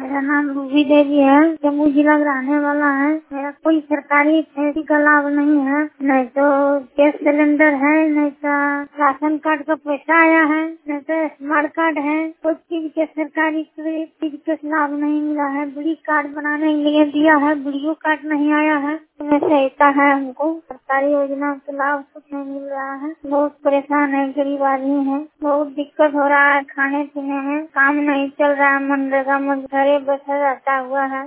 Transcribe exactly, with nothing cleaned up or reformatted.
मेरा नाम रूबी देवी है, जम्मू जिला का रहने वाला है। मेरा कोई सरकारी खेती का लाभ नहीं है, नहीं तो गैस सिलेंडर है, नहीं तो राशन कार्ड का पैसा आया है, नहीं तो स्मार्ट कार्ड है। कोई चीज के सरकारी चीज का लाभ नहीं मिला है। बुढ़ी कार्ड बनाने के लिए दिया है, बुढ़ियों कार्ड नहीं आया है। सहायता है हमको, सरकारी योजना के लाभ कुछ नहीं मिल रहा है। बहुत परेशान है, गरीब आदमी है, बहुत दिक्कत हो रहा है खाने पीने में। काम नहीं चल रहा है, मनरेगा में घरे बैठा रहता हुआ है।